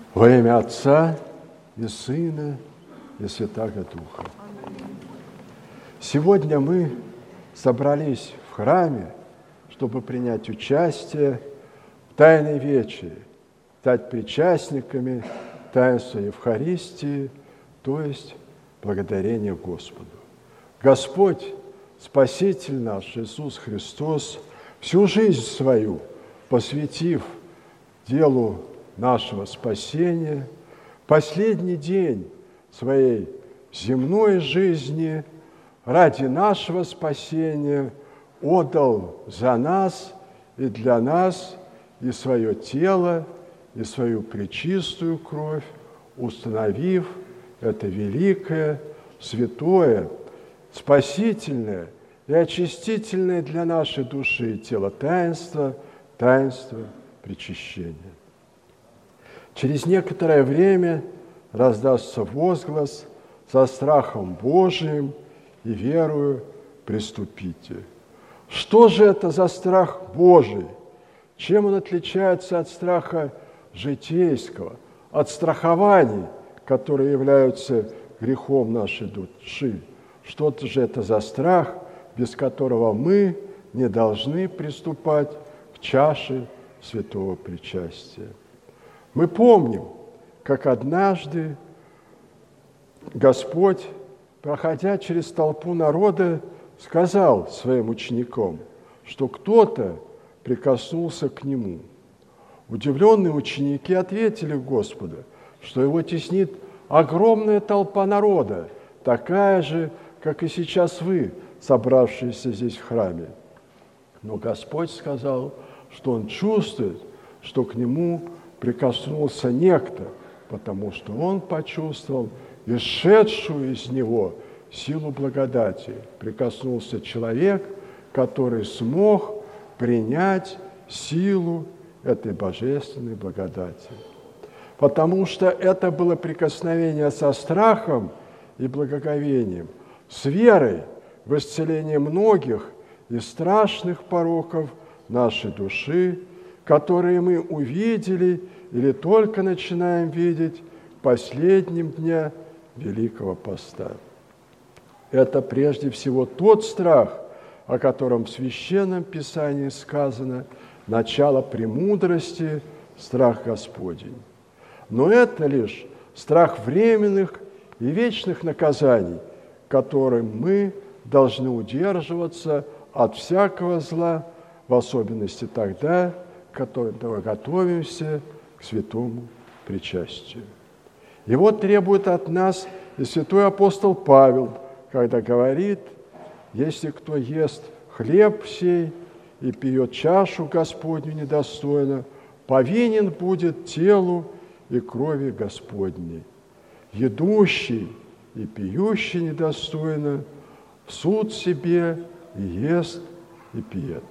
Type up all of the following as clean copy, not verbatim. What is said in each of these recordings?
Во имя Отца и Сына и Святаго Духа. Сегодня мы собрались в храме, чтобы принять участие в Тайной Вечери, стать причастниками таинства Евхаристии, то есть благодарения Господу. Господь, Спаситель наш Иисус Христос, всю жизнь свою посвятив делу нашего спасения, последний день своей земной жизни ради нашего спасения отдал за нас и для нас и свое тело, и свою пречистую кровь, установив это великое, святое, спасительное и очистительное для нашей души и тела таинство причащения. Через некоторое время раздастся возглас: «Со страхом Божиим и верою приступите». Что же это за страх Божий? Чем он отличается от страха житейского, от страхований, которые являются грехом нашей души? Что же это за страх, без которого мы не должны приступать к чаше святого причастия? Мы помним, как однажды Господь, проходя через толпу народа, сказал своим ученикам, что кто-то прикоснулся к Нему. Удивленные ученики ответили Господу, что Его теснит огромная толпа народа, такая же, как и сейчас вы, собравшиеся здесь в храме. Но Господь сказал, что Он чувствует, что к Нему прикоснулся некто, потому что Он почувствовал исшедшую из Него силу благодати. Прикоснулся человек, который смог принять силу этой божественной благодати. Потому что это было прикосновение со страхом и благоговением, с верой в исцеление многих и страшных пороков нашей души, которые мы увидели или только начинаем видеть в последнем дне Великого Поста. Это прежде всего тот страх, о котором в Священном Писании сказано: «Начало премудрости – страх Господень». Но это лишь страх временных и вечных наказаний, которым мы должны удерживаться от всякого зла, в особенности тогда, когда готовимся к святому причастию. Его требует от нас и святой апостол Павел, когда говорит: «Если кто ест хлеб сей и пьет чашу Господню недостойно, повинен будет телу и крови Господней. Едущий и пьющий недостойно в суд себе и ест, и пьет».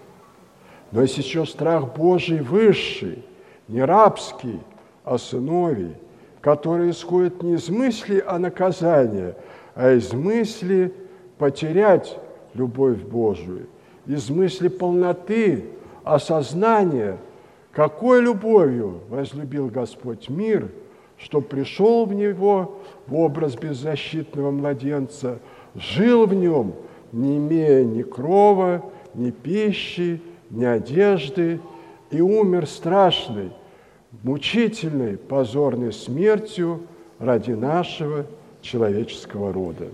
Но есть еще страх Божий высший, не рабский, а сыновий, который исходит не из мысли о наказании, а из мысли потерять любовь Божию, из мысли полноты, осознания, какой любовью возлюбил Господь мир, что пришел в него в образ беззащитного младенца, жил в нем, не имея ни крова, ни пищи, ни одежды, и умер страшной, мучительной, позорной смертью ради нашего человеческого рода.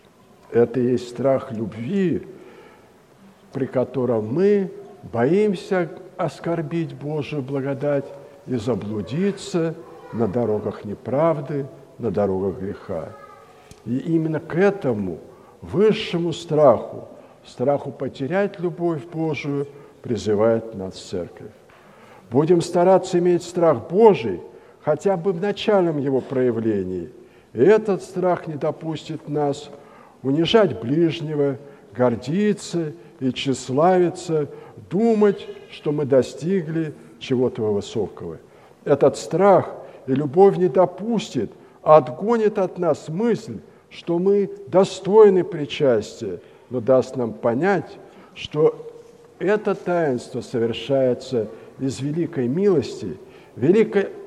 Это и есть страх любви, при котором мы боимся оскорбить Божию благодать и заблудиться на дорогах неправды, на дорогах греха. И именно к этому высшему страху, страху потерять любовь Божию, призывает нас Церковь. Будем стараться иметь страх Божий хотя бы в начальном его проявлении, и этот страх не допустит нас унижать ближнего, гордиться и тщеславиться, думать, что мы достигли чего-то высокого. Этот страх и любовь не допустит, а отгонит от нас мысль, что мы достойны причастия, но даст нам понять, что это таинство совершается из великой милости, великой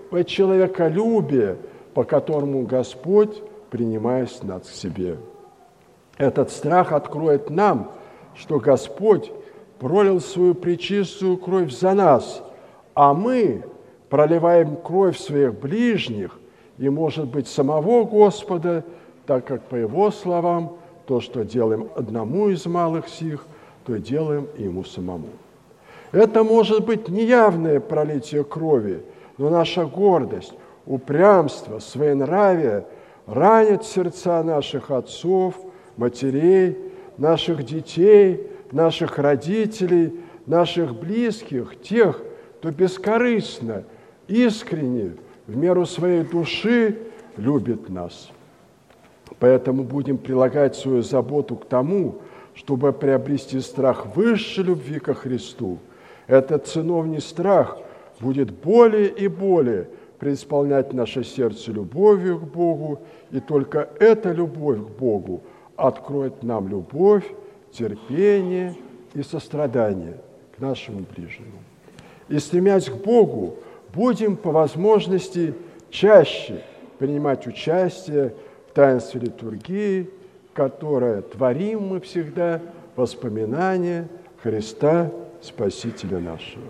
в человеколюбие, по которому Господь принимает нас к себе. Этот страх откроет нам, что Господь пролил свою пречистую кровь за нас, а мы проливаем кровь своих ближних и, может быть, самого Господа, так как, по Его словам, то, что делаем одному из малых сих, то делаем и Ему самому. Это может быть неявное пролитие крови, но наша гордость, упрямство, своенравие ранят сердца наших отцов, матерей, наших детей, наших родителей, наших близких, тех, кто бескорыстно, искренне, в меру своей души любит нас. Поэтому будем прилагать свою заботу к тому, чтобы приобрести страх высшей любви ко Христу. Этот сыновний страх будет более и более преисполнять наше сердце любовью к Богу, и только эта любовь к Богу откроет нам любовь, терпение и сострадание к нашему ближнему. И, стремясь к Богу, будем по возможности чаще принимать участие в таинстве литургии, которое творим мы всегда воспоминание Христа, Спасителя нашего.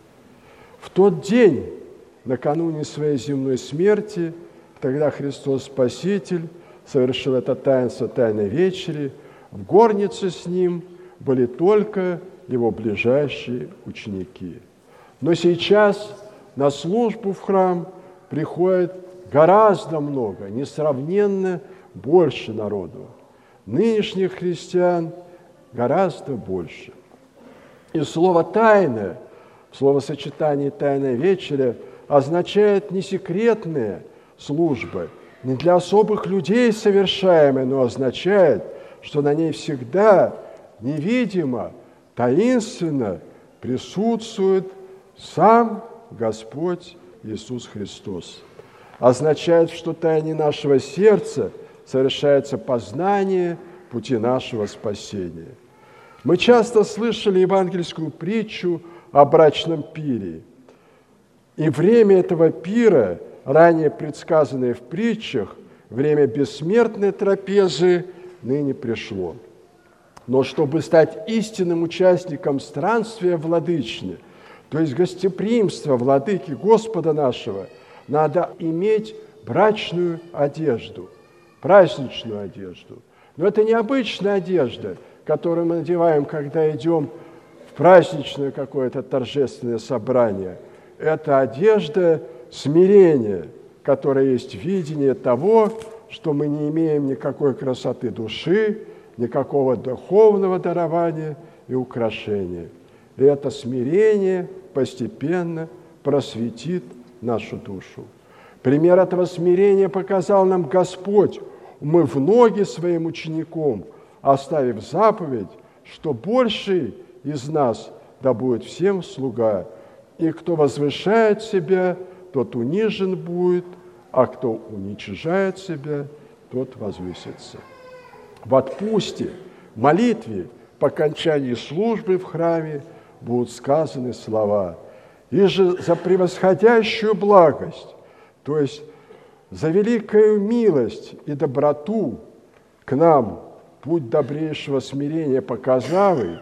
В тот день, накануне своей земной смерти, тогда Христос Спаситель совершил это таинство Тайной Вечери, в горнице с Ним были только Его ближайшие ученики. Но сейчас на службу в храм приходит гораздо много, несравненно больше народу. Нынешних христиан гораздо больше. И слово «тайное», в словосочетании «тайная вечеря» означает не секретные службы, не для особых людей совершаемые, но означает, что на ней всегда невидимо, таинственно присутствует сам Господь Иисус Христос. Означает, что в тайне нашего сердца совершается познание пути нашего спасения. Мы часто слышали евангельскую притчу о брачном пире. И время этого пира, ранее предсказанное в притчах, время бессмертной трапезы, ныне пришло. Но чтобы стать истинным участником странствия владычни, то есть гостеприимства владыки Господа нашего, надо иметь брачную одежду, праздничную одежду. Но это не обычная одежда, которую мы надеваем, когда идем в праздничное какое-то торжественное собрание. Это одежда смирения, которая есть видение того, что мы не имеем никакой красоты души, никакого духовного дарования и украшения. И это смирение постепенно просветит нашу душу. Пример этого смирения показал нам Господь, умыв ноги своим ученикам, оставив заповедь, что больший из нас да будет всем слуга, и кто возвышает себя, тот унижен будет, а кто уничижает себя, тот возвысится. В отпусте, молитве по окончании службы в храме будут сказаны слова: «И же за превосходящую благость», то есть за великую милость и доброту к нам, путь добрейшего смирения показавый,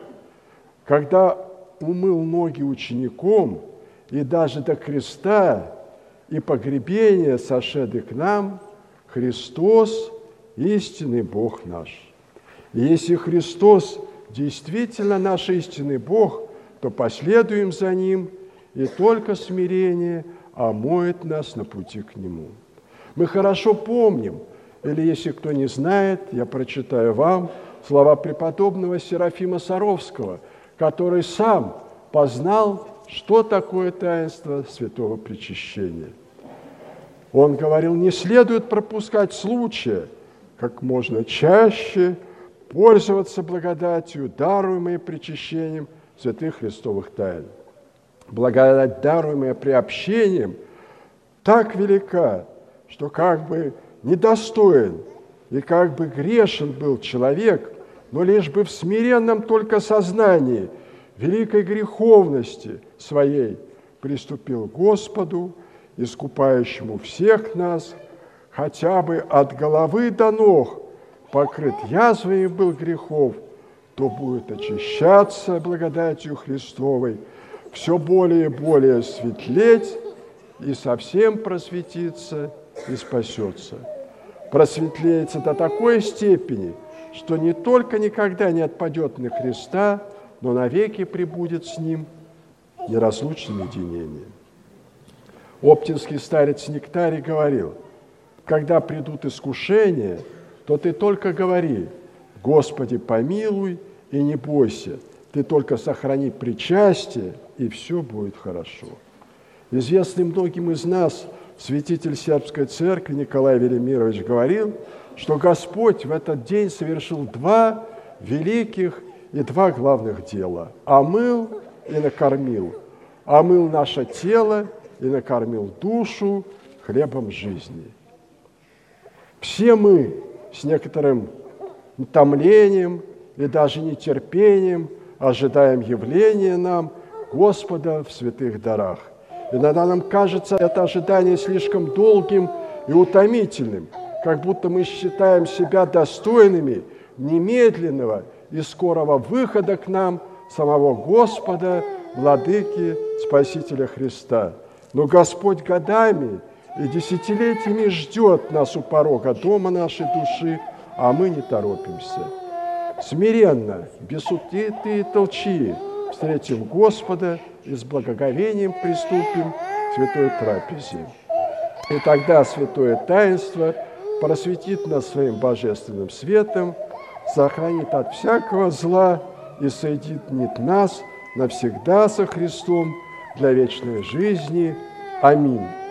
когда умыл ноги ученикам, и даже до креста и погребения сошеды к нам, Христос, истинный Бог наш. И если Христос действительно наш истинный Бог, то последуем за Ним, и только смирение омоет нас на пути к Нему. Мы хорошо помним, или если кто не знает, я прочитаю вам слова преподобного Серафима Саровского, который сам познал, что такое таинство святого причащения. Он говорил: не следует пропускать случая, как можно чаще пользоваться благодатью, даруемой причащением святых христовых тайн. Благодать, даруемая приобщением, так велика, что как бы недостоин и как бы грешен был человек, но лишь бы в смиренном только сознании великой греховности своей приступил к Господу искупающему всех нас, хотя бы от головы до ног покрыт язвами был грехов, то будет очищаться благодатью Христовой, все более и более светлеть и совсем просветиться и спасется. Просветлеется до такой степени, что не только никогда не отпадет на Христа, но навеки пребудет с Ним в неразлучном единении. Оптинский старец Нектарий говорил: когда придут искушения, то ты только говори: Господи, помилуй, и не бойся, ты только сохрани причастие, и все будет хорошо. Известный многим из нас святитель Сербской церкви Николай Велимирович говорил, что Господь в этот день совершил 2 великих и 2 главных дела: омыл и накормил. Омыл наше тело и накормил душу хлебом жизни. Все мы с некоторым утомлением и даже нетерпением ожидаем явления нам Господа в святых дарах. Иногда нам кажется это ожидание слишком долгим и утомительным, как будто мы считаем себя достойными немедленного и скорого выхода к нам самого Господа, Владыки, Спасителя Христа. Но Господь годами и десятилетиями ждет нас у порога дома нашей души, а мы не торопимся. Смиренно, без суеты и толчии встретим Господа и с благоговением приступим к святой трапезе. И тогда святое таинство просветит нас своим божественным светом, сохранит от всякого зла и соединит нас навсегда со Христом для вечной жизни. Аминь.